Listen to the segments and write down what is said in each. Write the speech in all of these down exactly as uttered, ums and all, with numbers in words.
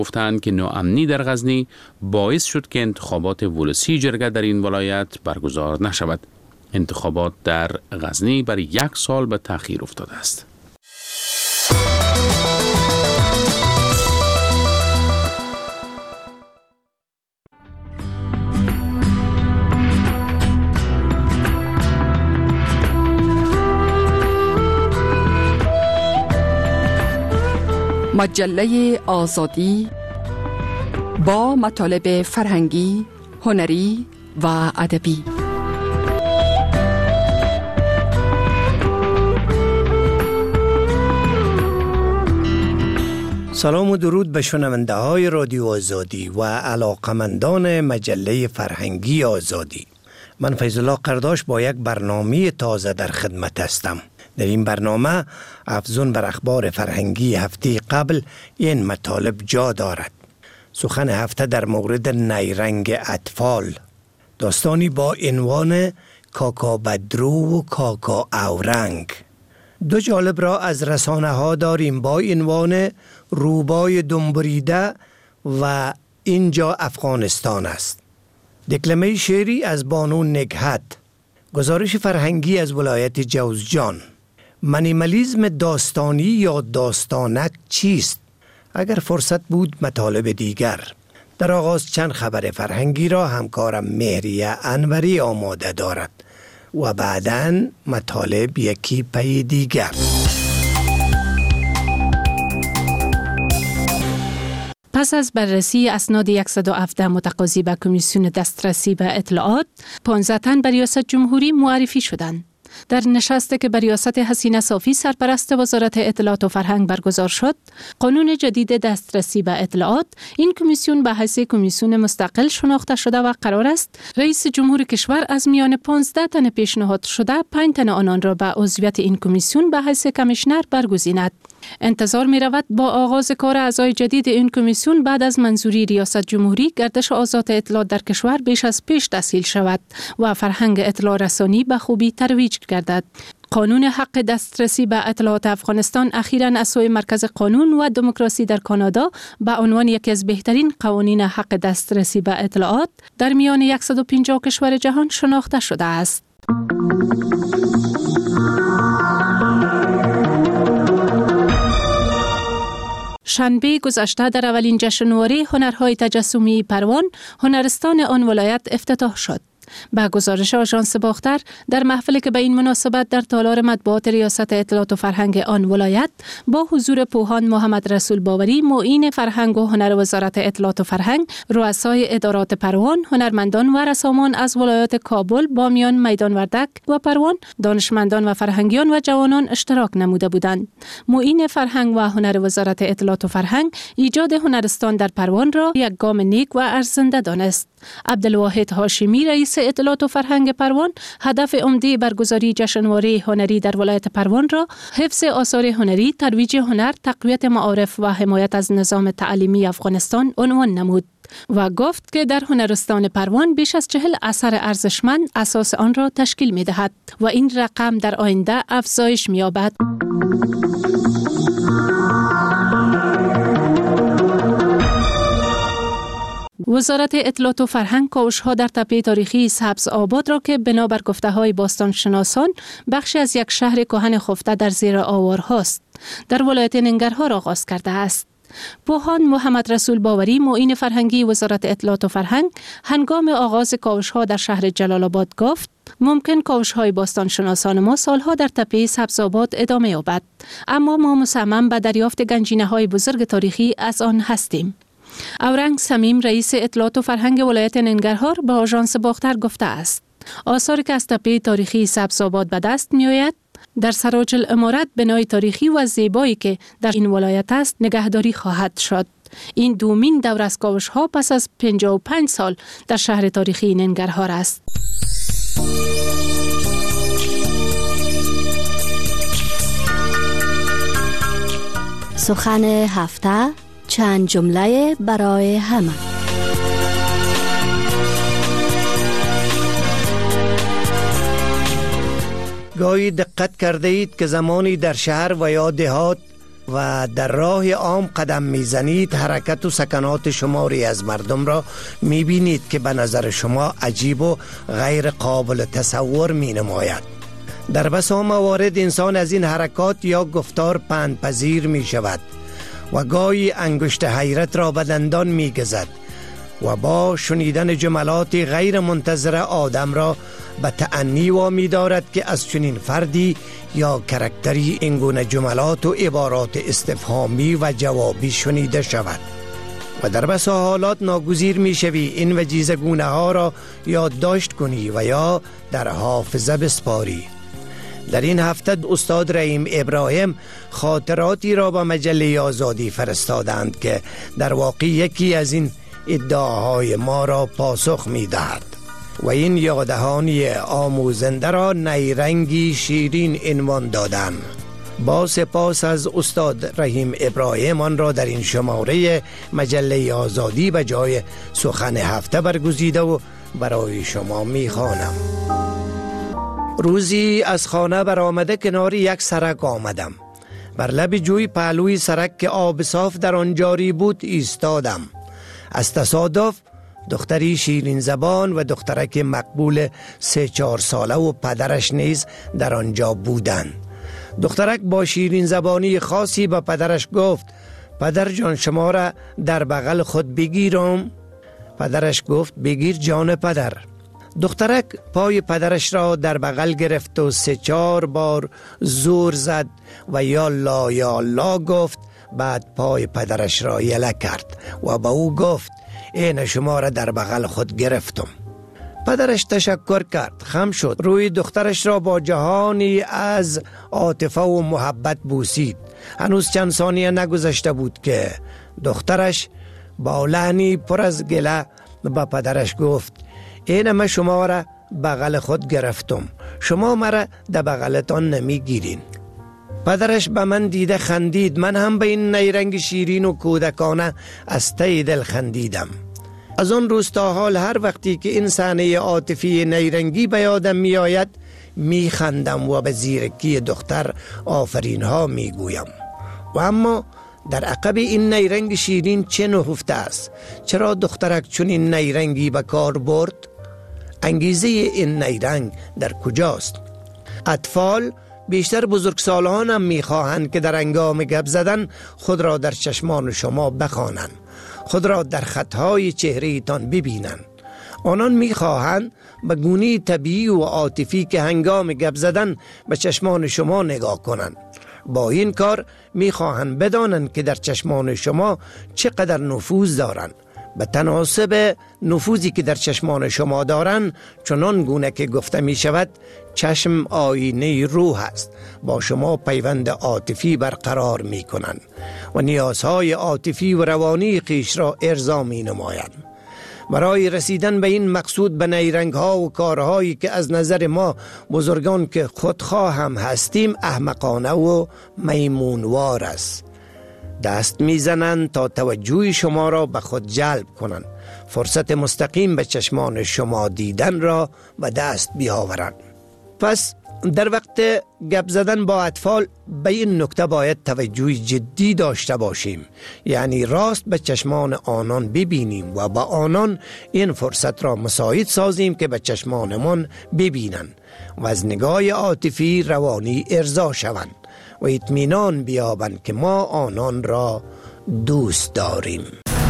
گفتند که ناامنی در غزنی باعث شد که انتخابات ولسی جرگه در این ولایت برگزار نشود. انتخابات در غزنی برای یک سال به تأخیر افتاده است. مجله آزادی با مطالب فرهنگی، هنری و ادبی. سلام و درود به شنونده های رادیو آزادی و علاقمندان مجله فرهنگی آزادی. من فیض الله قرداش با یک برنامه تازه در خدمت هستم. در این برنامه افزون بر اخبار فرهنگی هفته قبل این مطالب جا دارد. سخن هفته در مورد نیرنگ اطفال، داستانی با عنوان کاکا بدرو و کاکا اورنگ. دو جالب را از رسانه ها داریم با عنوان روبای دنبریده و اینجا افغانستان است. دکلمه شعری از بانو نگهت. گزارش فرهنگی از ولایت جوزجان. منیمالیسم داستانی یا داستانک چیست؟ اگر فرصت بود مطالب دیگر. در آغاز چند خبر فرهنگی را همکارم مهریه انوری آماده دارد و بعداً مطالب یکی پی دیگر. پس از بررسی اسناد صد و هفده متقاضی به کمیسیون دسترسی به اطلاعات، پانزده تن به ریاست جمهوری معرفی شدند. در نشستی که به ریاست حسینه صافی سرپرست وزارت اطلاعات و فرهنگ برگزار شد، قانون جدید دسترسی به اطلاعات این کمیسیون به حیث کمیسیون مستقل شناخته شده و قرار است رئیس جمهور کشور از میان پانزده تن پیشنهاد شده پنج تن آنان را به عضویت این کمیسیون به حیث کمیشنر برگزیند. انتظار می رود با آغاز کار اعضای جدید این کمیسیون بعد از منظوری ریاست جمهوری گردش آزاد اطلاعات در کشور بیش از پیش تسهیل شود و فرهنگ اطلاع رسانی به خوبی ترویج گردد. قانون حق دسترسی به اطلاعات افغانستان اخیراً از سوی مرکز قانون و دموکراسی در کانادا به عنوان یکی از بهترین قوانین حق دسترسی به اطلاعات در میان صد و پنجاه کشور جهان شناخته شده است. شنبه گذشته در اولین جشنواره هنرهای تجسمی پروان، هنرستان آن ولایت افتتاح شد. به گزارش آژانس باختر، در محفلی که به این مناسبت در تالار مطبوعات ریاست اطلاعات و فرهنگ آن ولایت با حضور پوهان محمد رسول باوری، معین فرهنگ و هنر وزارت اطلاعات و فرهنگ، رؤسای ادارات پروان، هنرمندان و رسامان از ولایات کابل، بامیان، میدان وردک و پروان، دانشمندان و فرهنگیان و جوانان اشتراک نموده بودند. معین فرهنگ و هنر وزارت اطلاعات و فرهنگ ایجاد هنرستان در پروان را یک گام نیک و ارزنده دانست. عبدالواحد هاشمی، رئیس اطلاعات و فرهنگ پروان، هدف عمده برگزاری جشنواره هنری در ولایت پروان را حفظ آثار هنری، ترویج هنر، تقویت معارف و حمایت از نظام تعلیمی افغانستان عنوان نمود و گفت که در هنرستان پروان بیش از چهل اثر ارزشمند اساس آن را تشکیل می دهد و این رقم در آینده افزایش می یابد. وزارت اطلاعات و فرهنگ کاوش‌ها در تپه تاریخی سبز آباد را که بنابر گفته‌های باستانشناسان بخشی از یک شهر کهن خفته در زیر آوارهاست، در ولایت ننگرهار آغاز کرده است. پوهان محمد رسول باوری، معین فرهنگی وزارت اطلاعات و فرهنگ، هنگام آغاز کاوش‌ها در شهر جلال آباد گفت ممکن کاوش‌های باستانشناسان ما سالها در تپه سبز آباد ادامه یابد، اما ما مصمم به دریافت گنجینه‌های بزرگ تاریخی از آن هستیم. اورنگ سمیم، رئیس اطلاعات و فرهنگ ولایت ننگرهار، به آژانس باختر گفته است آثاری که از تپه تاریخی سبز آباد به دست می آید در سراج العمارت، بنای تاریخی و زیبایی که در این ولایت است، نگهداری خواهد شد. این دومین دور از کاوش‌ها پس از پنجاه و پنج سال در شهر تاریخی ننگرهار است. سخن هفته، چند جمله برای همه. گاهی دقت کرده اید که زمانی در شهر و یا دهات و در راه عام قدم میزنید حرکت و سکنات شماری از مردم را میبینید که به نظر شما عجیب و غیر قابل تصور می نماید. در بسا موارد انسان از این حرکات یا گفتار پندپذیر می شود و گاهی انگشت حیرت را به دندان می گزد و با شنیدن جملات غیر منتظره آدم را به تأنی وامی دارد که از چنین فردی یا کرکتری اینگونه جملات و عبارات استفهامی و جوابی شنیده شود و در بسا حالات ناگزیر می شوی این وجیزه گونه ها را یادداشت کنی و یا در حافظه بسپاری. در این هفته استاد رحیم ابراهیم خاطراتی را به مجله آزادی فرستادند که در واقع یکی از این ادعاهای ما را پاسخ می دهد و این یاددهانی آموزنده را نیرنگی شیرین عنوان دادند. با سپاس از استاد رحیم ابراهیم آن را در این شماره مجله آزادی به جای سخن هفته برگزیده و برای شما می خوانم. روزی از خانه برآمده کنار یک سرک آمدم. بر لب جوی پهلوی سرک که آب صاف در آن جاری بود ایستادم. از تصادف دختری شیرین زبان و دخترک مقبول سه چهار ساله و پدرش نیز در آنجا بودند. دخترک با شیرین زبانی خاصی به پدرش گفت پدر جان شما را در بغل خود بگیرم؟ پدرش گفت بگیر جان پدر. دخترک پای پدرش را در بغل گرفت و سه چهار بار زور زد و یا لا یا لا گفت. بعد پای پدرش را یله کرد و به او گفت این شما را در بغل خود گرفتم. پدرش تشکر کرد، خم شد، روی دخترش را با جهانی از عاطفه و محبت بوسید. هنوز چند ثانیه نگذشته بود که دخترش با لحنی پر از گله به پدرش گفت این من شما را بغل خود گرفتم، شما مرا در بغلتان نمیگیرین. پدرش به من دیده خندید. من هم به این نیرنگ شیرین و کودکانه از ته دل خندیدم. از آن روز تا حال هر وقتی که این صحنه عاطفی نیرنگی به یادم می آید می خندم و به زیرکی دختر آفرین ها می گویم. و اما در عقب این نیرنگ شیرین چه نهفته است؟ چرا دخترک چون این نیرنگی به کار برد؟ انگیزه این نیرنگ در کجاست؟ اطفال بیشتر بزرگسالان هم میخواهند که در هنگام گپ زدن خود را در چشمان شما بخوانند، خود را در خطهای چهره ایتان ببینند. آنان میخواهند به گونه طبیعی و عاطفی که هنگام گپ زدن به چشمان شما نگاه کنند. با این کار میخواهند بدانند که در چشمان شما چقدر نفوذ دارند. به تناسب نفوذی که در چشمان شما دارند چنان گونه که گفته می شود چشم آینه روح است، با شما پیوند عاطفی برقرار می کنند و نیازهای عاطفی و روانی خویش را ارضا می نمایند. برای رسیدن به این مقصود به نیرنگ ها و کارهایی که از نظر ما بزرگان که خودخواه هم هستیم احمقانه و میمونوار است. دست میزنند تا توجه شما را به خود جلب کنند، فرصت مستقیم به چشمان شما دیدن را به دست بیاورند. پس در وقت گپ زدن با اطفال به این نکته باید توجه جدی داشته باشیم، یعنی راست به چشمان آنان ببینیم و با آنان این فرصت را مساعد سازیم که به چشمانمان ببینند و از نگاه عاطفی روانی ارضا شوند و اطمینان بیابند که ما آنان را دوست داریم.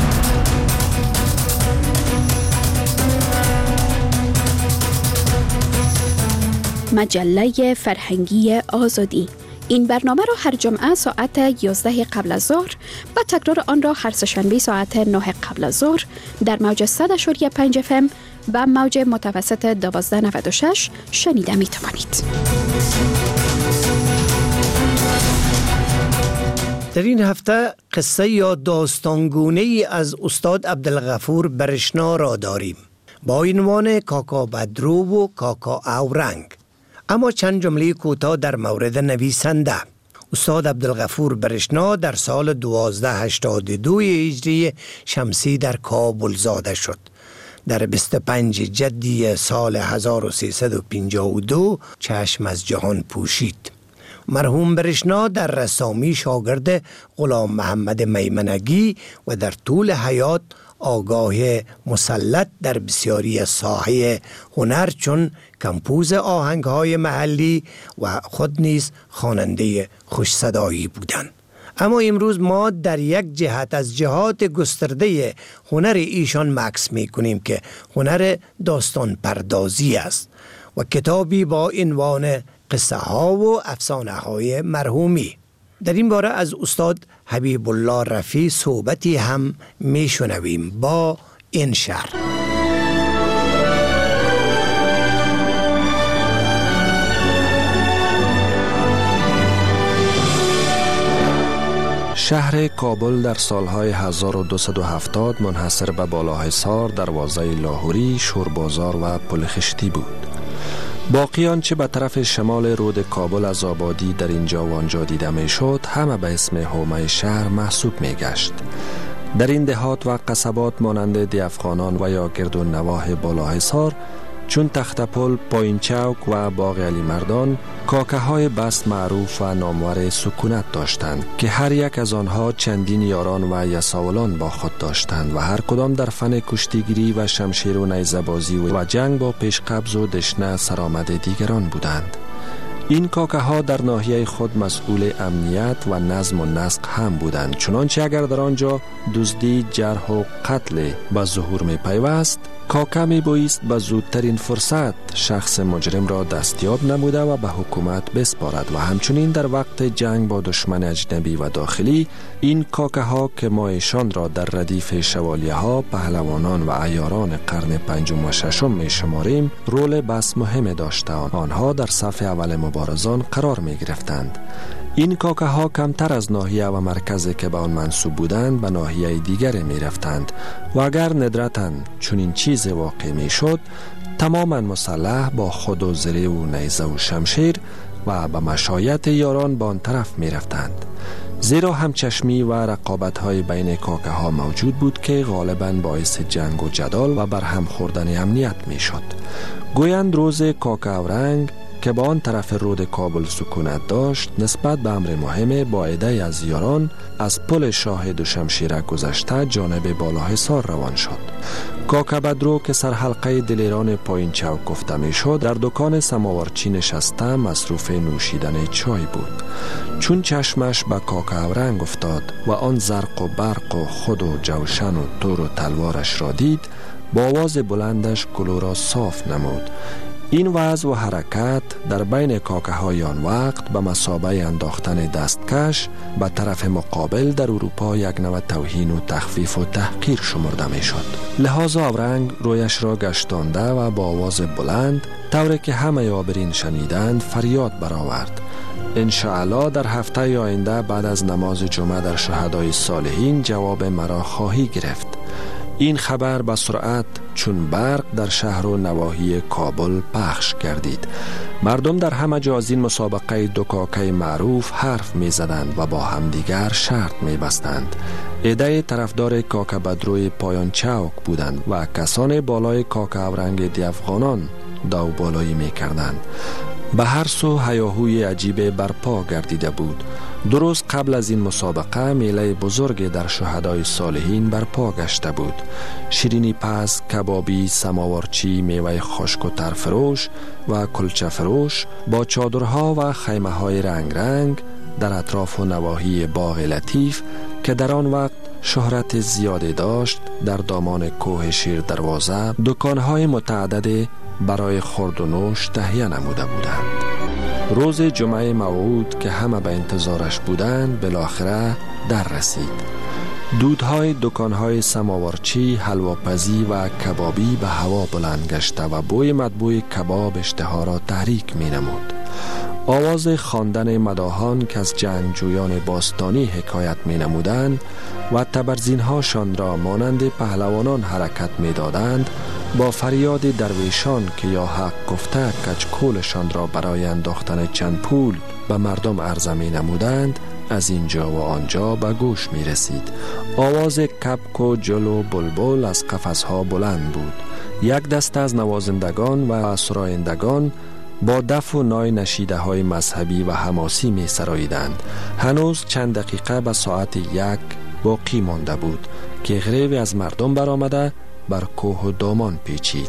مجله فرهنگی آزادی. این برنامه را هر جمعه ساعت یازده قبل از ظهر و تکرار آن را هر سه‌شنبه ساعت نه قبل از ظهر در موج صد و پنج اف ام و موج متوسط دوازده نود و شش شنیده می توانید. در این هفته قصه یا داستانگونه ای از استاد عبدالغفور برشنا را داریم با عنوان کاکا بدرو و کاکا اورنگ. اما چند جمله کوتاه در مورد نویسنده. استاد عبدالغفور برشنا در سال دوازده هشتاد و دو هجری شمسی در کابل زاده شد. در بیست و پنج جدی سال هزار و سیصد و پنجاه و دو چشم از جهان پوشید. مرحوم برشنا در رسامی شاگرد غلام محمد میمنگی و در طول حیات آگاه مسلط در بسیاری ساحه هنر چون کمپوز آهنگ‌های محلی و خود نیز خواننده خوش صدایی بودند. اما امروز ما در یک جهت از جهات گسترده هنر ایشان مکس می کنیم که هنر داستان پردازی است و کتابی با عنوان قصه ها و افسانه های مرحومی. در این باره از استاد حبیب الله رفیع صحبتی هم می شنویم با این شعر. شهر کابل در سالهای هزار و دویست و هفتاد منحصر به بالاحصار، دروازه لاهوری، شوربازار و پل خشتی بود. باقی آنچه به طرف شمال رود کابل از آبادی در اینجا و آنجا دیده می شد همه به اسم حومه شهر محسوب می گشت. در این دهات و قصبات مانند دیافغانان و یا گرد و نواح بالاحصار چون تختپل، پایین چوک و باغ علی مردان کاکه های بس معروف و نامور سکونت داشتند که هر یک از آنها چندین یاران و یساولان با خود داشتند و هر کدام در فن کشتیگیری و شمشیر و نیزه بازی و جنگ با پیشقبض و دشنه سرآمد دیگران بودند. این کاکه ها در ناحیه خود مسئول امنیت و نظم و نسق هم بودند، چنانچه اگر در آنجا دزدی، جرح و قتل به ظهور می پیوست، کاکه می بایست به زودترین فرصت شخص مجرم را دستیاب نموده و به حکومت بسپارد و همچنین در وقت جنگ با دشمن اجنبی و داخلی این کاکه ها که ما ایشان را در ردیف شوالیه ها، پهلوانان و عیاران قرن پنجم و ششم می شماریم رول بس مهم داشتند. آنها در صف اول مبارزان قرار می گرفتند. این کاکه ها کمتر از ناحیه و مرکزی که به آن منسوب بودند به ناحیه دیگر می رفتند و اگر ندرتاً چون این چیز واقع می شد تماما مسلح با خود و زره و نیزه و شمشیر و به مشایت یاران به آن طرف می رفتند. زیرا همچشمی و رقابت های بین کاکه ها موجود بود که غالباً باعث جنگ و جدال و برهم خوردن امنیت می شد. گویند روز کاکه اورنگ که با آن طرف رود کابل سکونت داشت نسبت به امر مهم با عده از یاران از پل شاه دو شمشیره گذشته جانب بالاحصار روان شد. کاکه بدرو که سرحلقه دلیران پایین چوک گفته می شد در دکان سماورچی نشسته مصروف نوشیدن چای بود. چون چشمش به کاکه اورنگ افتاد و آن زرق و برق و خود و جوشن و تور و تلوارش را دید با آواز بلندش گلو را صاف نمود. این وضع و حرکت در بین کاکه های آن وقت به مثابه انداختن دستکش به طرف مقابل در اروپا یک نوع توهین و تخفیف و تحقیر شمرده می شد. لحاظا اورنگ رویش را گشتانده و با آواز بلند طوری که همه آبرین شنیدند فریاد برآورد: انشاءالله در هفته آینده بعد از نماز جمعه در شهدای صالحین جواب مرا خواهی گرفت. این خبر به سرعت چون برق در شهر و نواحی کابل پخش گردید. مردم در همه جا از این مسابقه دو کاکه معروف حرف می زدند و با همدیگر شرط می بستند. عده طرفدار کاکه بدروی پایان چوک بودند و کسان بالای کاکه اورنگ دیافغانان دو بالایی می کردند. به هر سو هیاهوی عجیب برپا گردیده بود. درست قبل از این مسابقه میله بزرگ در شهدای صالحین برپا گشته بود. شیرینی پز، کبابی، سماورچی، میوه خشک و ترفروش و کلچه فروش با چادرها و خیمه های رنگ رنگ در اطراف و نواحی باغ لطیف که در آن وقت شهرت زیادی داشت در دامان کوه شیر دروازه دکانهای متعدد برای خورد و نوش تهیه نموده بودند. روز جمعه موعود که همه به انتظارش بودند بالاخره در رسید. دودهای دکانهای سماورچی، حلواپزی و کبابی به هوا بلند گشته و بوی مطبوع کباب اشتها را تحریک می نمود. آواز خواندن مداحان که از جنگجویان باستانی حکایت می نمودند و تبرزینهاشان را مانند پهلوانان حرکت می دادند با فریاد درویشان که یا حق گفته کچکولشان را برای انداختن چند پول به مردم عرضه می نمودند از اینجا و آنجا به گوش می رسید. آواز کپک و جل و بلبل از قفسها بلند بود. یک دسته از نوازندگان و سرایندگان با دف و نای نشیده های مذهبی و حماسی می سراییدند. هنوز چند دقیقه به ساعت یک باقی مانده بود که غریوی از مردم برآمده بر کوه و دامان پیچید.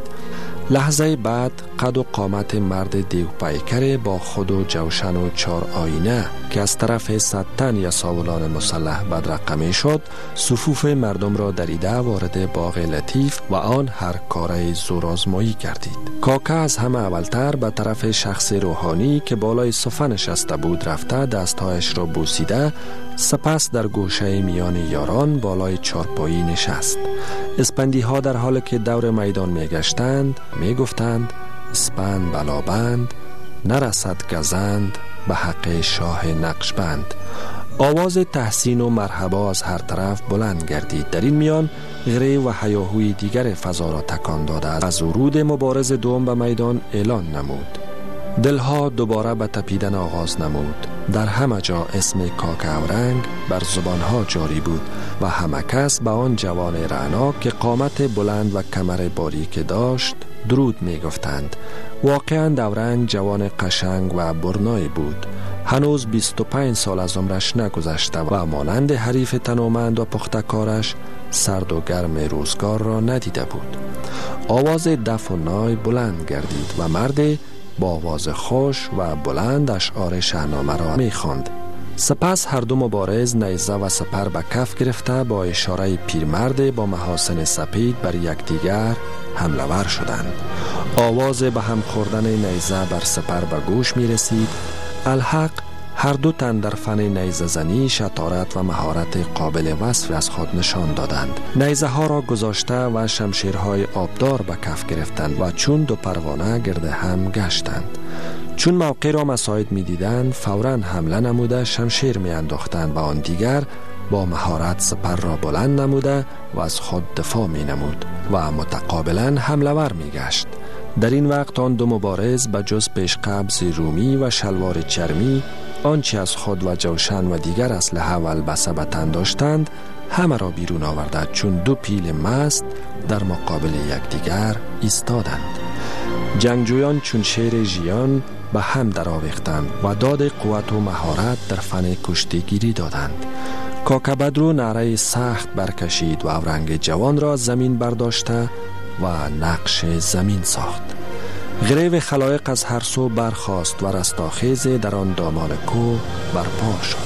لحظه بعد قد و قامت مرد دیو پیکر با خود و جوشن و چار آینه که از طرف صد تن یساولان مسلح بدرقه شد، صفوف مردم را دریده وارد باغ لطیف و آن هر کاره زورآزمایی کردید. کاکا از همه اولتر به طرف شخص روحانی که بالای صفه نشسته بود رفته دستهایش را بوسیده، سپس در گوشه میان یاران بالای چارپایی نشست. اسپندی ها در حالی که دور میدان می گشتند می گفتند اسپند بلابند نرسد گزند به حق شاه نقشبند. آواز تحسین و مرحبا از هر طرف بلند گردید. در این میان غره و هیاهوی دیگر فضا را تکان داده از ورود مبارز دوم به میدان اعلان نمود. دلها دوباره به تپیدن آغاز نمود. در همه جا اسم کاک اورنگ بر زبانها جاری بود و همه کس به آن جوان رعنا که قامت بلند و کمر باریک داشت درود می گفتند. واقعا اورنگ جوان قشنگ و برنایی بود. هنوز بیست و پنج سال از عمرش نگذشته و مانند حریف تنومند و پختکارش سرد و گرم روزگار را ندیده بود. آواز دف و نای بلند گردید و مرد با آواز خوش و بلند اشعار شاهنامه را می خواند. سپس هر دو مبارز نیزه و سپر به کف گرفته با اشاره پیرمرد با محاسن سپید بر یکدیگر حمله ور شدند. آواز به هم خوردن نیزه بر سپر به گوش می رسید. الحق هر دو تن در فن نیزه زنی شطارت و مهارت قابل وصف از خود نشان دادند. نیزه ها را گذاشته و شمشیرهای آبدار به کف گرفتند و چون دو پروانه گرد هم گشتند. چون موقع را مساعد می دیدند فوراً حمله نموده شمشیر می انداختند و آن دیگر با مهارت سپر را بلند نموده و از خود دفاع می نمود و متقابلا حمله ور می گشت. در این وقت آن دو مبارز به جز پیشقبض رومی و شلوار چرمی آنچه از خود و جوشن و دیگر اسلحه و البسه به تن داشتند همه را بیرون آورده چون دو پیل مست در مقابل یکدیگر ایستادند. جنگجویان چون شیر ژیان به هم درآویختند و داد قوت و مهارت در فن کشتیگیری دادند. کاکا بدرو نعره سخت برکشید و اورنگ جوان را زمین برداشته و نقش زمین ساخت. غریو خلایق از هر سو برخاست و رستاخیز در آن دامان کوه برپا شد.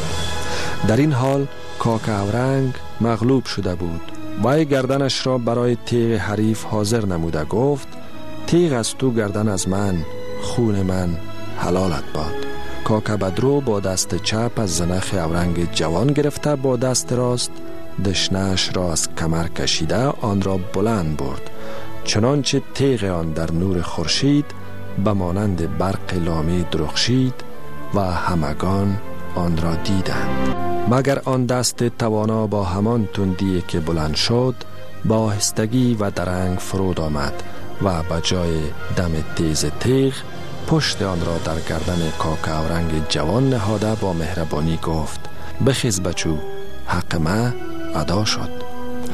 در این حال کاک اورنگ مغلوب شده بود. وی گردنش را برای تیغ حریف حاضر نموده گفت تیغ از تو گردن از من، خون من حلالت باد. کاک بدرو با دست چپ از زنخ اورنگ جوان گرفته با دست راست دشنه‌اش را از کمر کشیده آن را بلند برد. چنانچه تیغ آن در نور خورشید به مانند برق لامی درخشید و همگان آن را دیدند. مگر آن دست توانا با همان تندی که بلند شد با آهستگی و درنگ فرود آمد و به جای دم تیز تیغ پشت آن را در گردن کاک اورنگ جوان نهاده با مهربانی گفت بخیز بچو، حق ما ادا شد.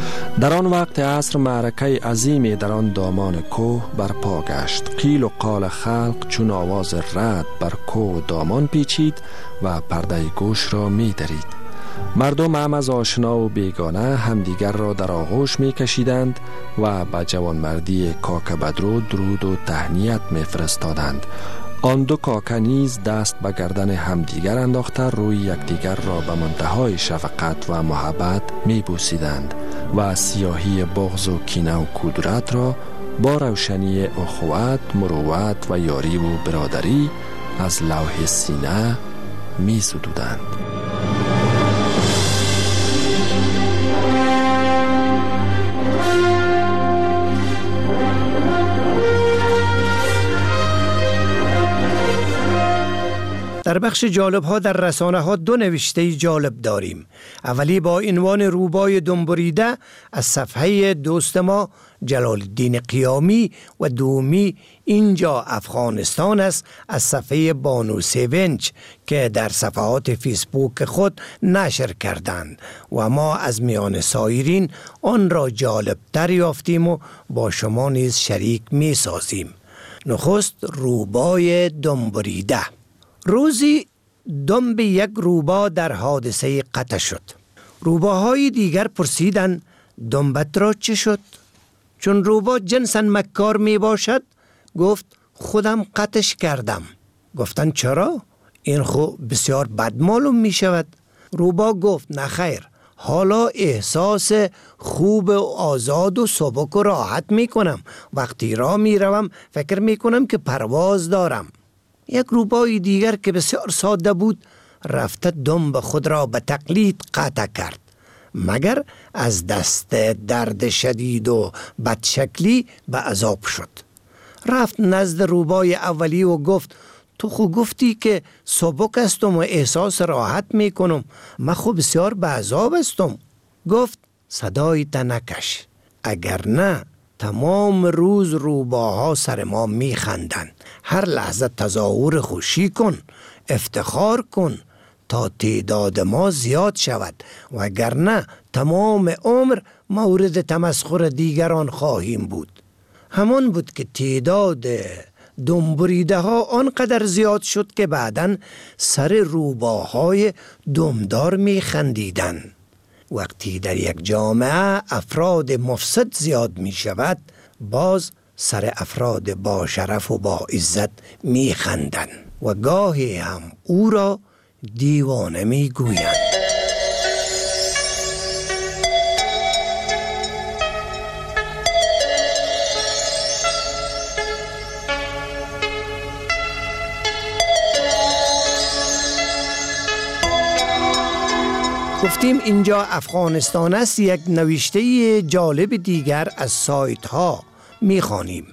در آن وقت عصر معرکه عظیمی در آن دامان کوه برپا گشت. قیل و قال خلق چون آواز رعد بر کوه و دامان پیچید و پرده گوش را می درید. مردم هم از آشنا و بیگانه همدیگر را در آغوش می کشیدند و به جوانمردی کاک بدرو درود و تهنیت می فرستادند. آن دو کاکا نیز دست به گردن همدیگر انداخته روی یکدیگر را به منتهای شفقت و محبت می بوسیدند و سیاهی بغض و کینه و کدورت را با روشنی اخوت، مروت و یاری و برادری از لوح سینه می زدودند. در بخش جالب ها در رسانه ها دو نوشته جالب داریم. اولی با عنوان روبای دنبریده از صفحه دوست ما جلال الدین قیامی و دومی اینجا افغانستان است از صفحه بانو سیونچ که در صفحات فیسبوک خود نشر کردند و ما از میان سایرین آن را جالب تر یافتیم و با شما نیز شریک می سازیم. نخست روبای دنبریده. روزی دنب یک روبا در حادثه قطع شد. روباهای دیگر پرسیدند دنبت را چه شد؟ چون روبا جنساً مکار می باشد گفت خودم قطعش کردم. گفتند چرا؟ این خو بسیار بد معلوم می شود. روبا گفت نخیر، حالا احساس خوب و آزاد و سبک و راحت می کنم. وقتی را می روم فکر می کنم که پرواز دارم. یک روبای دیگر که بسیار ساده بود رفته دنب خود را به تقلید قطع کرد، مگر از دست درد شدید و بدشکلی به عذاب شد. رفت نزد روبای اولی و گفت تو خو گفتی که سبک استم و احساس راحت می کنم، من خو بسیار به عذاب استم. گفت صدای تنکش، اگر نه تمام روز روباها سر ما می خندن. هر لحظه تظاهر خوشی کن، افتخار کن تا تعداد ما زیاد شود، وگرنه تمام عمر مورد تمسخر دیگران خواهیم بود. همان بود که تعداد دنبریده ها آنقدر زیاد شد که بعداً سر روباهای دمدار می خندیدن. وقتی در یک جامعه افراد مفسد زیاد می شود، باز سر افراد با شرف و با عزت می خندن و گاهی هم او را دیوانه می گویند. گفتیم اینجا افغانستان است. یک نوشته جالب دیگر از سایت ها می خوانیم.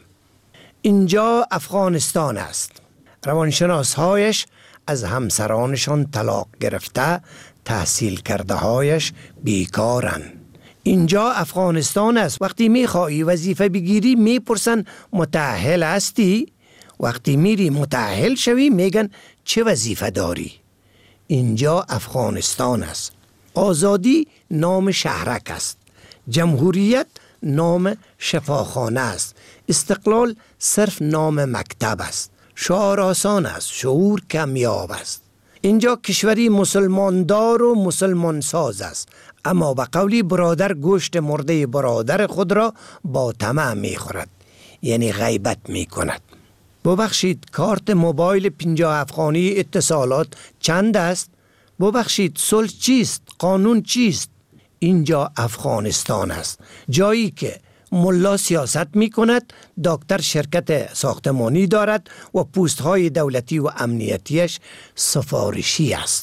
اینجا افغانستان است. روانشناس هایش از همسرانشان طلاق گرفته، تحصیل کرده هایش بیکارن. اینجا افغانستان است. وقتی می خواهی وظیفه بگیری می پرسن متأهل هستی؟ وقتی میری متأهل شوی میگن چه وظیفه داری؟ اینجا افغانستان است. آزادی نام شهرک است. جمهوریت نام شفاخانه است. استقلال صرف نام مکتب است. شعار آسان است، شعور کمیاب است. اینجا کشوری مسلماندار و مسلمان ساز است، اما به قولی برادر گوشت مرده برادر خود را با طمع می خورد، یعنی غیبت می کند. ببخشید کارت موبایل پنجاه افغانی اتصالات چند است؟ ببخشید صلح چیست؟ قانون چیست؟ اینجا افغانستان است، جایی که ملا سیاست می کند، دکتر شرکت ساختمانی دارد و پوست های دولتی و امنیتیش سفارشی است.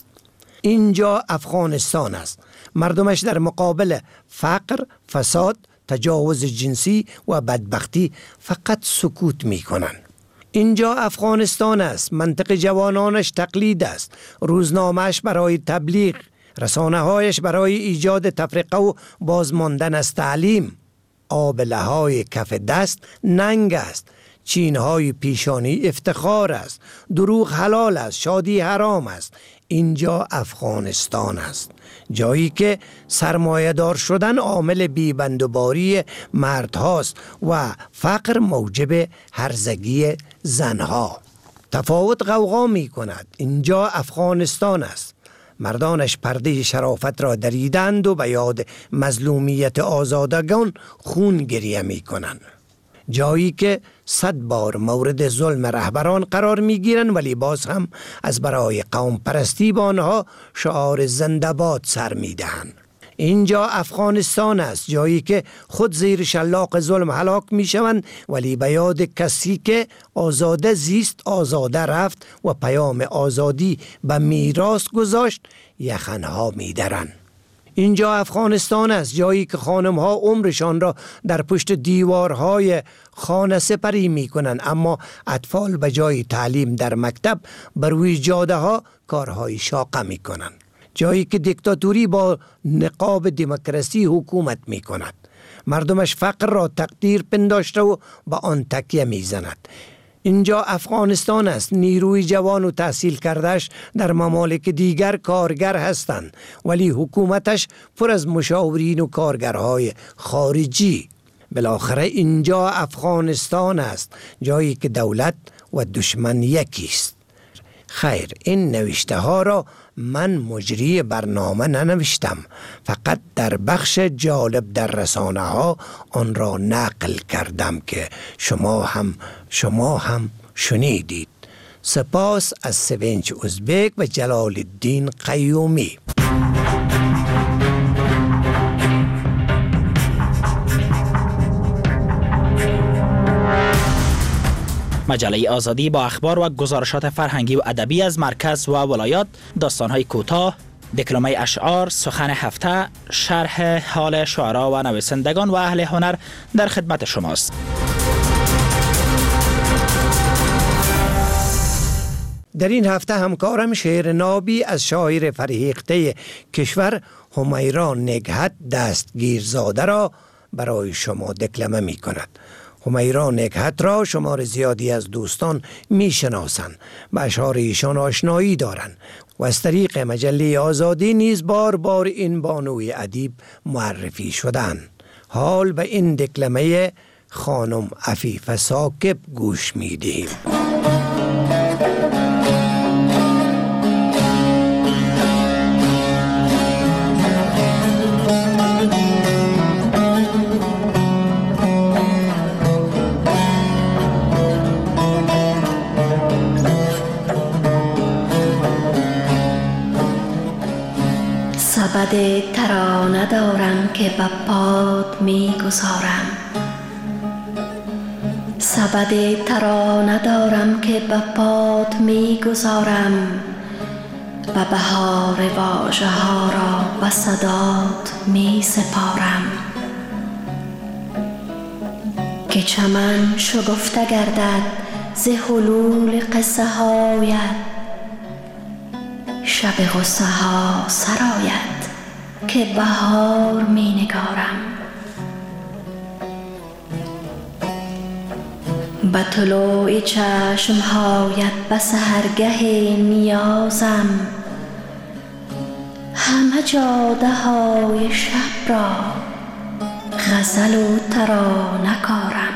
اینجا افغانستان است. مردمش در مقابل فقر، فساد، تجاوز جنسی و بدبختی فقط سکوت می کنند. اینجا افغانستان است. منطق جوانانش تقلید است. روزنامهش برای تبلیغ، رسانه هایش برای ایجاد تفرقه و بازماندن از تعلیم. آبله‌های کف دست ننگ است. چینهای پیشانی افتخار است. دروغ حلال است. شادی حرام است. اینجا افغانستان است، جایی که سرمایه دار شدن عامل بیبندوباری مرد هاست و فقر موجب هرزگی زنها. تفاوت غوغا می کند. اینجا افغانستان است. مردانش پرده شرافت را دریدند و به یاد مظلومیت آزادگان خون گریه می کنند. جایی که صد بار مورد ظلم رهبران قرار می گیرند ولی باز هم از برای قوم پرستی با آنها شعار زنده باد سر می دهند. اینجا افغانستان است، جایی که خود زیر شلاق ظلم هلاک می شوند ولی به یاد کسی که آزاده زیست آزاده رفت و پیام آزادی به میراث گذاشت یخنها می درند. اینجا افغانستان است، جایی که خانم ها عمرشان را در پشت دیوارهای خانه سپری می کنند اما اطفال به جای تعلیم در مکتب بر روی جاده ها کارهای شاقه می کنند. جایی که دیکتاتوری با نقاب دموکراسی حکومت می کند. مردمش فقر را تقدیر پنداشته و به آن تکیه می زند. اینجا افغانستان است. نیروی جوان و تحصیل کردهش در ممالک دیگر کارگر هستند ولی حکومتش پر از مشاورین و کارگرهای خارجی. بالاخره اینجا افغانستان است، جایی که دولت و دشمن یکیست. خیر، این نوشته ها را من مجری برنامه ننوشتم، فقط در بخش جالب در رسانه ها آن را نقل کردم که شما هم شما هم شنیدید. سپاس از سوینچ ازبک و جلال الدین قیومی. مجله آزادی با اخبار و گزارشات فرهنگی و ادبی از مرکز و ولایات، داستان‌های کوتاه، دکلمه اشعار، سخن هفته، شرح حال شعرا و نویسندگان و اهل هنر در خدمت شماست. در این هفته همکارم شعر نابی از شاعر فرهیخته کشور همیرا نگهت دستگیرزاده را برای شما دکلمه می کند. همیرا نگهت را شمار زیادی از دوستان می شناسند، با اشعار ایشان آشنایی دارند و از طریق مجله آزادی نیز بار بار این بانوی ادیب معرفی شدند. حال به این دکلمه خانم عفیفه ثاقب گوش می دهیم. سبد ترانه دارم که به پاد می گذارم، سبد ترانه دارم که به پاد می گذارم، و بهار واژه ها را به صدات می سپارم، که چمن شگفته گردد ز حلول قصه هایت، شب غصه ها سرآید که بهار می نگارم. به طلوع چشم هایت به سحرگه نیازم، همه جاده های شب را غزل و ترانه کارم.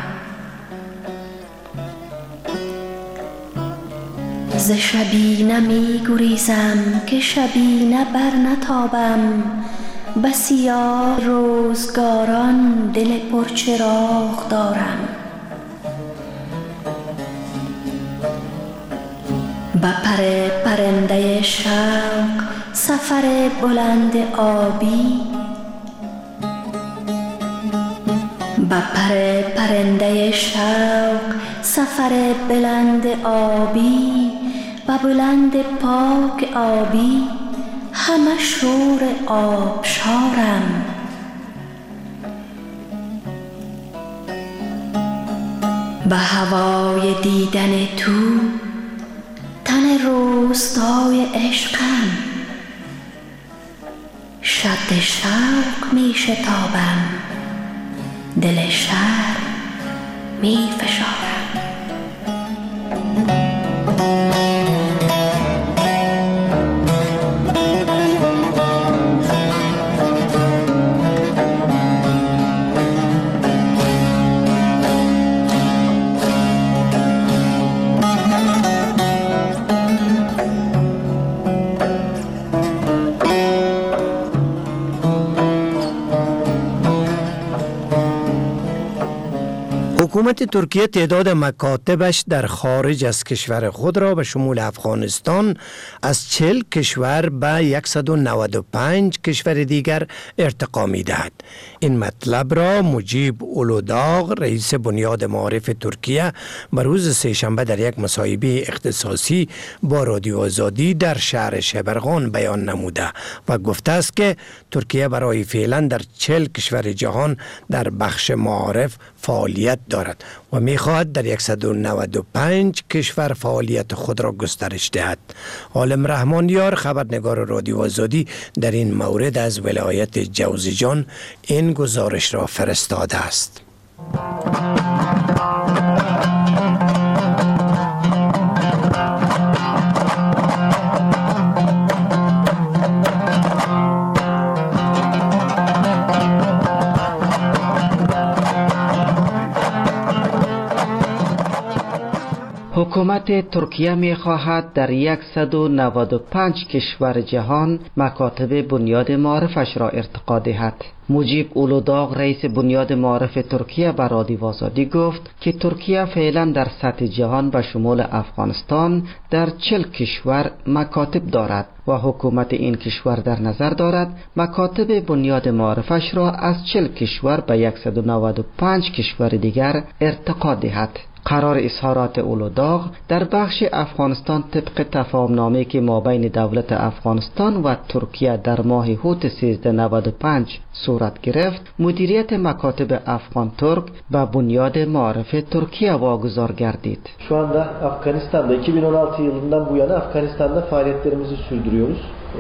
ز شبینه می گریزم که شبینه بر نتابم، به سیاه روزگاران دل پرچراغ دارم. به پر پرنده شوق سفر بلند آبی، به پر پرنده شوق سفر بلند آبی، و بلند پاک آبی همه شور آبشارم. به هوای دیدن تو تن روستای عشقم، شد شوق می شتابم، دل شرم می فشارم. حکومت ترکیه تعداد مکاتبش در خارج از کشور خود را به شمول افغانستان از چهل کشور به صد و نود و پنج کشور دیگر ارتقا می دهد. این مطلب را مجیب اولوداغ رئیس بنیاد معارف ترکیه به روز سه‌شنبه در یک مصاحبه اختصاصی با رادیو آزادی در شهر شبرغان بیان نموده و گفته است که ترکیه برای فعلا در چهل کشور جهان در بخش معارف فعالیت دارد و می‌خواهد در صد و نود و پنج کشور فعالیت خود را گسترش دهد. عالم رحمانیار خبرنگار رادیو آزادی در این مورد از ولایت جوزجان این گزارش را فرستاده است. حکومت ترکیه می خواهد در صد و نود و پنج کشور جهان مکاتب بنیاد معارفش را ارتقا دهد. مجیب اولوداغ رئیس بنیاد معارف ترکیه به رادیو آزادی گفت که ترکیه فعلا در سطح جهان به شمول افغانستان در چهل کشور مکاتب دارد و حکومت این کشور در نظر دارد مکاتب بنیاد معارفش را از چهل کشور به صد و نود و پنج کشور دیگر ارتقا دهد. قرار اظهارات اولوداغ در بخش افغانستان طبق تفاهمنامه‌ای که مابین دولت افغانستان و ترکیه در ماه هوت سیزده نود و پنج صورت گرفت، مدیریت مکاتب افغان ترک به بنیاد معارف Türkiye واگذار گردید. Şu anda Afganistan'da iki bin on altı yılından bu yana Afganistan'da faaliyetlerimizi sürdürüyoruz.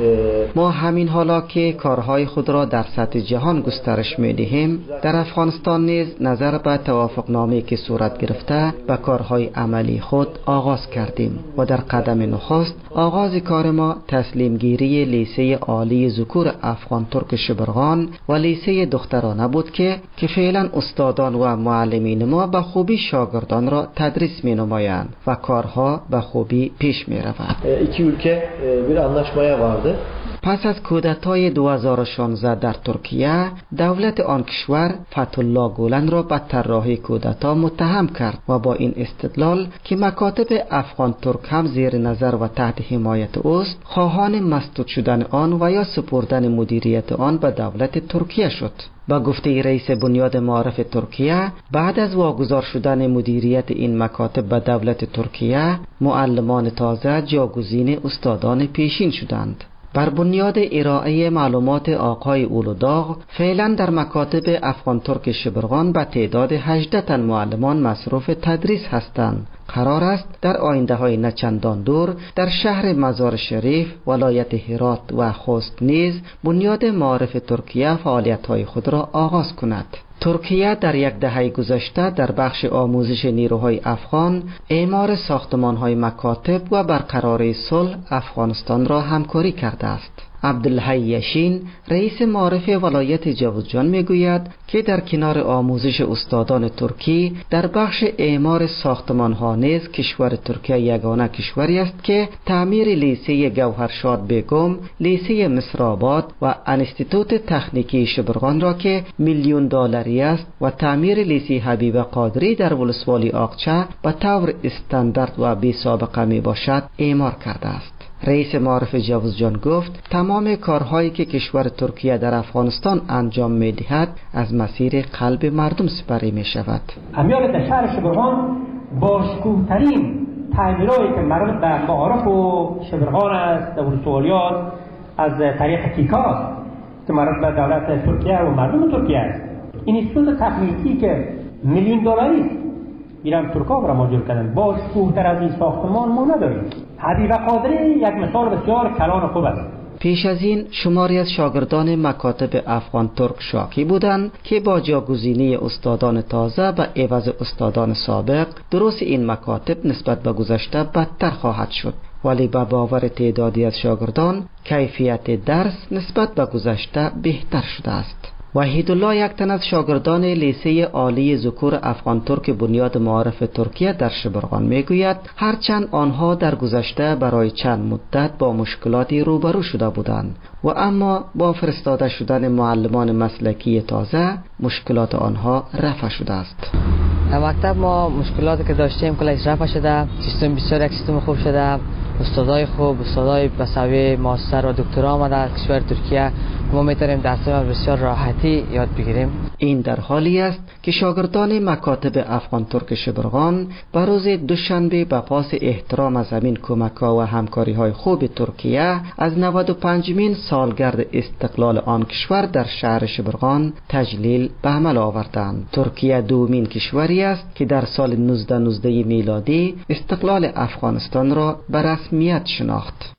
ما همین حالا که کارهای خود را در سطح جهان گسترش می دهیم، در افغانستان نیز نظر به توافقنامه‌ای که صورت گرفته به کارهای عملی خود آغاز کردیم و در قدم نخست آغاز کار ما تسلیم گیری لیسه عالی ذکور افغان ترک شبرغان و لیسه دخترانه بود که که فعلا استادان و معلمین ما به خوبی شاگردان را تدریس می نمایند و کارها به خوبی پیش می رود. iki ülke bir anlaşmaya vardı. پس از کودتای دو هزار و شانزده در ترکیه، دولت آن کشور فتح‌الله گولن را به طراحی کودتا متهم کرد و با این استدلال که مکاتب افغان ترک هم زیر نظر و تحت حمایت اوست، خواهان مسدود شدن آن و یا سپردن مدیریت آن به دولت ترکیه شد. با گفته رئیس بنیاد معارف ترکیه، بعد از واگذار شدن مدیریت این مکاتب به دولت ترکیه، معلمان تازه جاگزین استادان پیشین شدند. بر بنیاد ارائه معلومات آقای اولوداغ، فعلا در مکاتب افغان ترک شبرغان به تعداد هجده تن معلمان مصروف تدریس هستند. قرار است در آینده های نچندان دور در شهر مزار شریف، ولایت هرات و خوست نیز بنیاد معارف ترکیه فعالیت های خود را آغاز کند. ترکیه در یک دهه گذشته در بخش آموزش نیروهای افغان، اعمار ساختمان‌های مکاتب و برقراری صلح افغانستان را همکاری کرده است. عبدالحی یشین رئیس معارف ولایت جوزجان میگوید که در کنار آموزش استادان ترکی در بخش اعمار ساختمان ها نیز کشور ترکیه یگانه کشوری است که تعمیر لیسه گوهرشاد بیگم، لیسه مصرآباد و انستیتوت تکنیکی شبرغان را که میلیون دلاری است و تعمیر لیسه حبیب قادری در ولسوالی آقچه به طور استاندارد و بی سابقه می باشد اعمار کرده است. رئیس معارف جوزجان گفت تمام کارهایی که کشور ترکیه در افغانستان انجام می دهد از مسیر قلب مردم سپری می شود. امیال در شهر شبرغان با شکوه‌ترین تعمیرهایی که مربوط به معارف و شبرغان است در ولسوالیات از طریق تیکاس که مربوط به دولت ترکیه و مردم ترکیه است. این اینستیتوت تکنیکی که میلیون دلاری ایران ترکا را ماجور کردن، با شکوه‌تر از این ساختمان ما نداریم. حبیب قادری یک مثال بسیار کلان خوب است. پیش از این شماری از شاگردان مکاتب افغان ترک شاکی بودند که با جاگزینی استادان تازه به عوض استادان سابق، درست این مکاتب نسبت به گذشته بدتر خواهد شد. ولی به باور تعدادی از شاگردان کیفیت درس نسبت به گذشته بهتر شده است. وحیدالله یک تن از شاگردان لیسه عالی ذکور افغان ترک بنیاد معارف ترکیه در شبرغان میگوید هرچند آنها در گذشته برای چند مدت با مشکلاتی روبرو شده بودند و اما با فرستاده شدن معلمان مسلکی تازه مشکلات آنها رفع شده است. مکتب ما مشکلاتی که داشتیم کلش رفع شده، سیستم بسیار یک سیستم خوب شده، استادای خوب، استادای به سوی ماستر و دکترا آمده کشور ترکیه، ما میتونیم درس بسیار راحتی یاد بگیریم. این در حالی است که شاگردان مکاتب افغان ترک شبرغان به روز دوشنبه به پاس احترام از همین کمک‌ها و همکاری‌های خوب ترکیه از نود و پنجمین سالگرد استقلال آن کشور در شهر شبرغان تجلیل به عمل آوردند. ترکیه دومین کشوری است که در سال نوزده نوزده میلادی استقلال افغانستان را به رسمیت شناخت.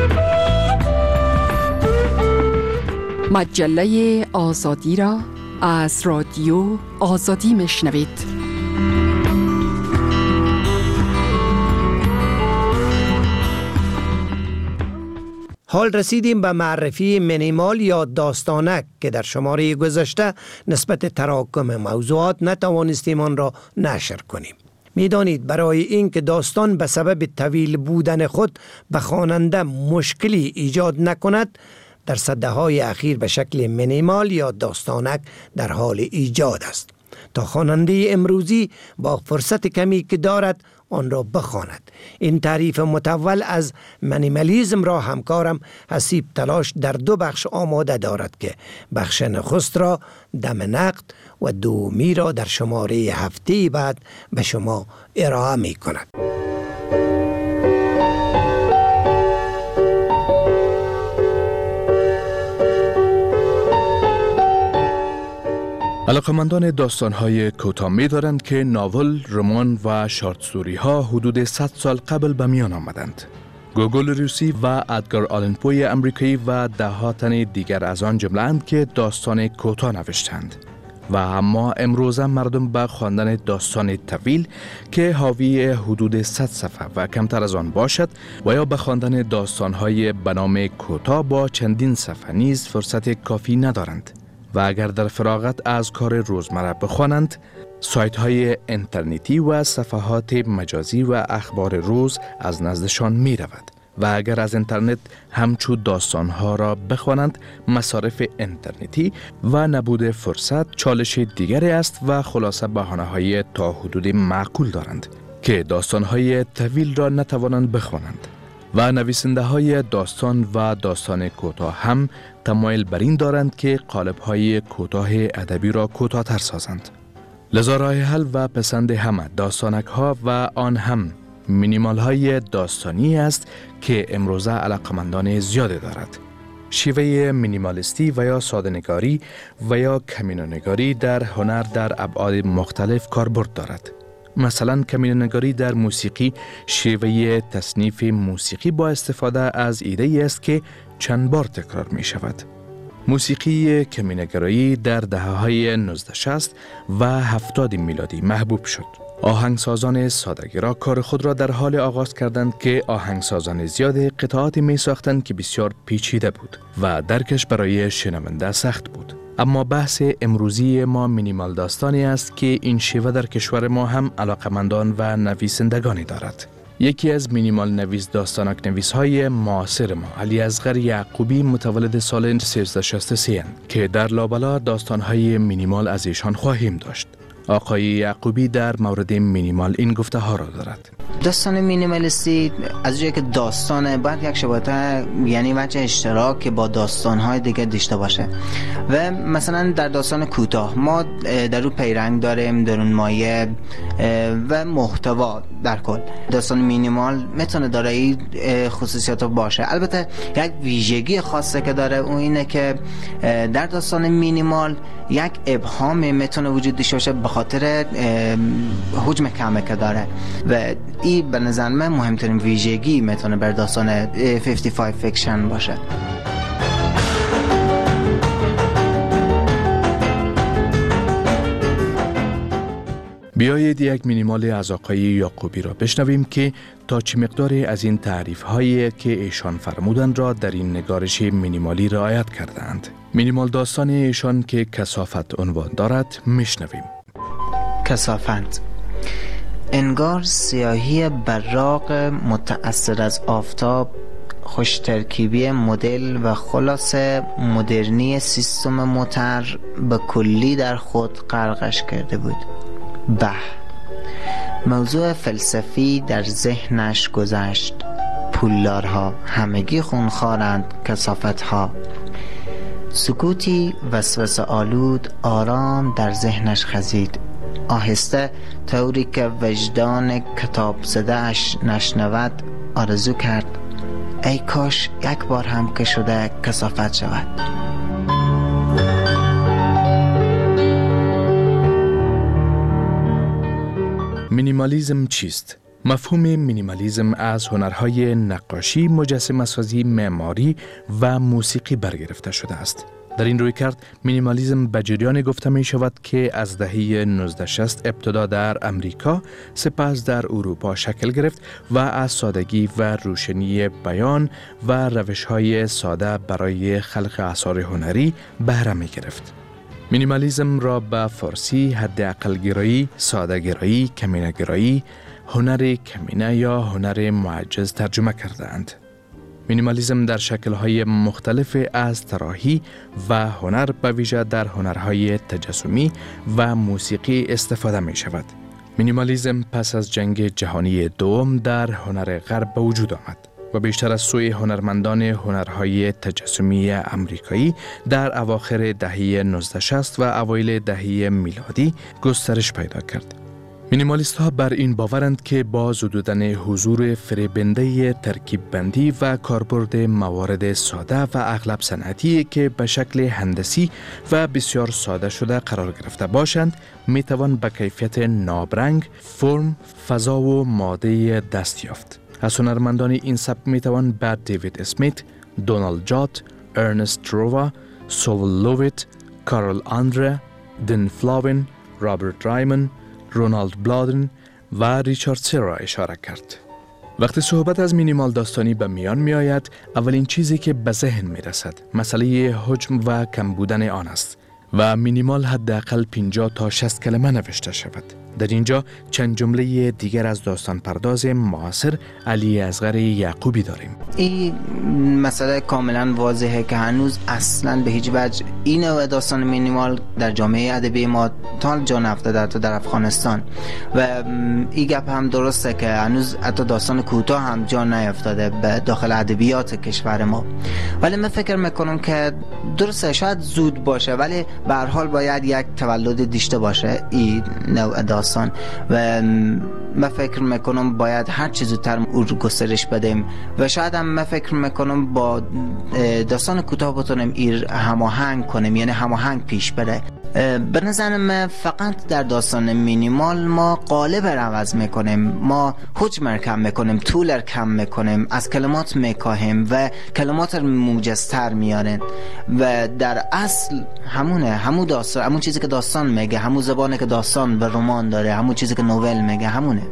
مجله آزادی را از رادیو آزادی میشنوید. حال رسیدیم به معرفی مینیمال یا داستانک که در شماره گذشته نسبت تراکم موضوعات نتوانستیم آن را نشر کنیم. می‌دانید برای اینکه داستان به سبب طویل بودن خود به خواننده مشکلی ایجاد نکند، در سده‌های اخیر به شکل مینیمال یا داستانک در حال ایجاد است تا خواننده امروزی با فرصت کمی که دارد آن را بخواند. این تعریف متول از مینیمالیسم را همکارم حسیب تلاش در دو بخش آماده دارد که بخش نخست را دم نقد و دومی را در شماره هفته بعد به شما ارائه می کند. علاقمندان داستان‌های کوتاه می‌دارند که ناول، رمان و شارت استوری‌ها حدود صد سال قبل به میان آمدند. گوگل روسی و ادگار آلن پوی امریکایی و ده ها تن دیگر از آن جمله‌اند که داستان کوتاه نوشتند. و اما امروزه مردم به خواندن داستان طویل که حاوی حدود صد صفحه و کمتر از آن باشد و یا به خواندن داستان‌های به نام کوتاه با چندین صفحه نیز فرصت کافی ندارند. و اگر در فراغت از کار روزمره بخوانند، سایت های اینترنتی و صفحات مجازی و اخبار روز از نزدشان می رود. و اگر از اینترنت همچو داستان ها را بخوانند، مصارف اینترنتی و نبود فرصت چالش دیگری است و خلاصه بهانه های تا حدود معقول دارند که داستان های طویل را نتوانند بخوانند. و نویسنده های داستان و داستان کوتاه هم تمایل بر این دارند که قالب های کوتاه ادبی را کوتاه‌تر سازند. لذا راه حل و پسند همه داستانک ها و آن هم مینیمال های داستانی است که امروزه علاقمندان زیاده دارد. شیوه مینیمالیستی و یا ساده‌نگاری و یا کمینه‌نگاری در هنر در ابعاد مختلف کاربرد دارد. مثلا کمینه‌نگاری در موسیقی شیوه تصنیف موسیقی با استفاده از ایده است که چند بار تکرار می شود. موسیقی کمینه‌گرایی در دهه‌های نوزده شصت و هفتاد میلادی محبوب شد. آهنگسازان ساده‌گرا کار خود را در حال آغاز کردند که آهنگسازان زیاد قطعات می ساختند که بسیار پیچیده بود و درکش برای شنونده سخت بود. اما بحث امروزی ما مینیمال داستانی است که این شیوه در کشور ما هم علاقمندان و نویسندگانی دارد. یکی از مینیمال نویس داستانک نویس های معاصر ما علی اصغر یعقوبی متولد سال سیزده و شصت و سه که در لابلا داستان های مینیمال از ایشان خواهیم داشت. آقای یعقوبی در مورد مینیمال این گفته ها را دارد. داستان مینیمالیستی از جایی که داستانه باید یک شباهت یعنی وجه اشتراک با داستان‌های دیگه داشته باشه و مثلا در داستان کوتاه ما در رو پیرنگ داریم، درون مایه و محتوا در کل. داستان مینیمال میتونه دارای خصوصیات باشه. البته یک ویژگی خاصه که داره اون اینه که در داستان مینیمال یک ابهام میتونه وجود داشته باشه به خاطر حجم کمه که داره و این به نظر من مهمترین ویژگی میتونه بر داستان پنجاه و پنج فیکشن باشه. بیایید یک مینیمال از آقای یعقوبی را بشنویم که تا چه مقداری از این تعریف هایی که ایشان فرمودند را در این نگارش مینیمالی رعایت کردند. مینیمال داستان ایشان که کثافت عنوان دارد میشنویم. کثافت انگار سیاهی براق متأثر از آفتاب خوش ترکیبی مدل و خلاصه مدرنی سیستم موتر به کلی در خود غرقش کرده بود. به موضوع فلسفی در ذهنش گذشت. پولدارها همگی خونخوارند، کثافتها. سکوتی وسوسه آلود آرام در ذهنش خزید. آهسته طوری که وجدان کتاب زده اش نشنود آرزو کرد ای کاش یک بار هم که شده کثافت شود. مینیمالیزم چیست؟ مفهوم مینیمالیزم از هنرهای نقاشی، مجسمه سازی، معماری و موسیقی برگرفته شده است. در این رویکرد مینیمالیزم به جریان گفته می شود که از دهه نوزده شصت ابتدا در امریکا سپس در اروپا شکل گرفت و از سادگی و روشنی بیان و روش‌های ساده برای خلق آثار هنری بهره می گرفت. مینیمالیزم را به فارسی حداقل گرایی، ساده گرایی، کمینه گرایی، هنر کمینه یا هنر معجز ترجمه کردند. مینیمالیزم در شکل‌های مختلف از طراحی و هنر به ویژه در هنرهای تجسمی و موسیقی استفاده می شود. مینیمالیزم پس از جنگ جهانی دوم در هنر غرب به وجود آمد و بیشتر از سوی هنرمندان هنرهای تجسمی امریکایی در اواخر دهه نوزده شصت و اوایل دهه میلادی گسترش پیدا کرد. مینیمالیست ها بر این باورند که با زدودن حضور فریبنده ترکیب بندی و کاربرد موارد ساده و اغلب صنعتی که به شکل هندسی و بسیار ساده شده قرار گرفته باشند، می توان به کیفیت نابرنگ، فرم، فضا و ماده دست یافت. از هنرمندان این سبک می توان به دیوید اسمیت، دونالد جات، ارنست رووا، سول لویت، کارل آندره، دن فلاوین، رابرت رایمن، رونالد بلادن و ریچارد سرا اشاره کرد. وقتی صحبت از مینیمال داستانی به میان می آید، اولین چیزی که به ذهن می رسد مسئله حجم و کم بودن آن است و مینیمال حداقل پنجاه تا شصت کلمه نوشته شود. در اینجا چند جمله دیگر از داستان پرداز معاصر علی اصغر یعقوبی داریم. این مسئله کاملا واضحه که هنوز اصلا به هیچ وجه این نوع داستان مینیمال در جامعه ادبی ما تا جا نیفتاده، حتی در افغانستان، و این گپ هم درسته که هنوز حتی داستان کوتاه هم جا نیفتاده به داخل ادبیات کشور ما. ولی من فکر میکنم که درسته شاید زود باشه، ولی به هر حال باید یک تولد داشته باشه این نوع داستان و من فکر میکنم باید هر چیز زودتر او رو گسترش بدیم و شاید هم من فکر میکنم با داستان کوتاه بتونیم این هماهنگ کنیم، یعنی هماهنگ پیش بره. به نظر من فقط در داستان مینیمال ما قالب رو عوض میکنیم، ما حجم رو کم میکنیم، طول رو کم میکنیم، از کلمات میکاهیم و کلمات رو موجزتر میارن و در اصل همونه، همون داستان، همون چیزی که داستان میگه، همون زبانی که داستان به رمان داره، همون چیزی که نوول میگه، همونه.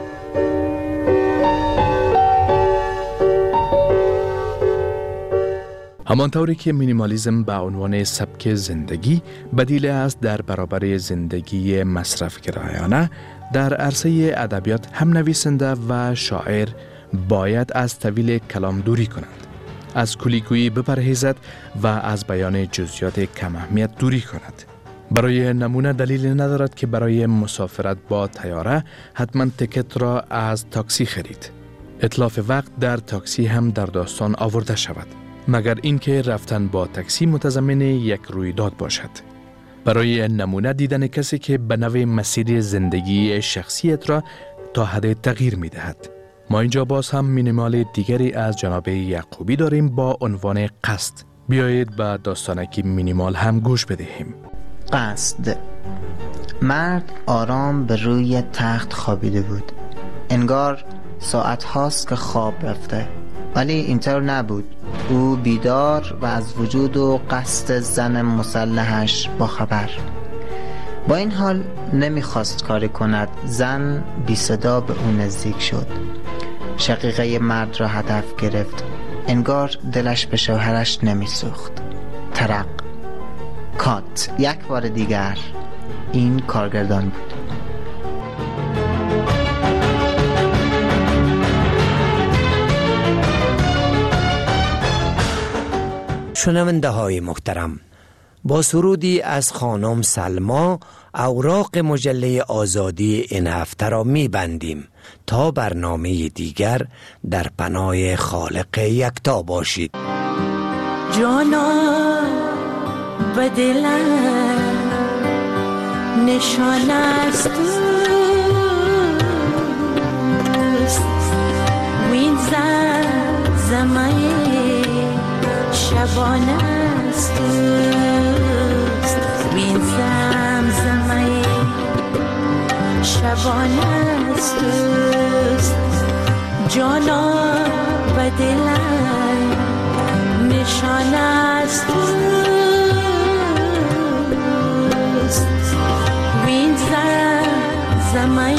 همانطوری که مینیمالیزم به عنوان سبک زندگی بدیل است در برابر زندگی مصرف‌گرایانه، در عرصه ادبیات هم نویسنده و شاعر باید از طویل کلام دوری کنند، از کلیگویی بپرهیزد و از بیان جزئیات کم اهمیت دوری کند. برای نمونه دلیلی ندارد که برای مسافرت با طیاره حتما تکت را از تاکسی خرید. اتلاف وقت در تاکسی هم در داستان آورده شود، مگر اینکه رفتن با تاکسی متضمن یک رویداد باشد. برای نمونه دیدن کسی که به نوع مسیر زندگی شخصیت را تا حد تغییر می دهد. ما اینجا باز هم مینیمال دیگری از جناب یعقوبی داریم با عنوان قصد. بیایید به داستانکی مینیمال هم گوش بدهیم. قصد. مرد آرام به روی تخت خوابیده بود. انگار ساعت هاست که خواب رفته، ولی اینطور نبود. او بیدار و از وجود و قصد زن مسلحش با خبر. با این حال نمیخواست کاری کند. زن بی صدا به او نزدیک شد. شقیقه مرد را هدف گرفت. انگار دلش به شوهرش نمیسوخت. ترق. کات. یک بار دیگر. این کارگردان بود. شنونده های محترم، با سرودی از خانم سلما اوراق مجله آزادی این هفته را می بندیم تا برنامه دیگر در پناه خالق یکتا باشید. جانا و دلم نشان است وین زمانی شبانه است وین زمزمه شبانه است جانا و دلم نشان است وین زمزمه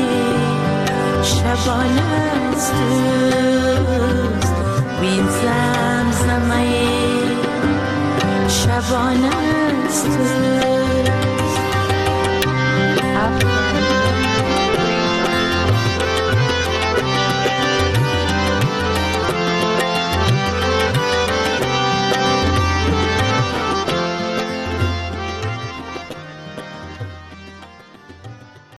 شبانه است وین زمزمه شب شبانه است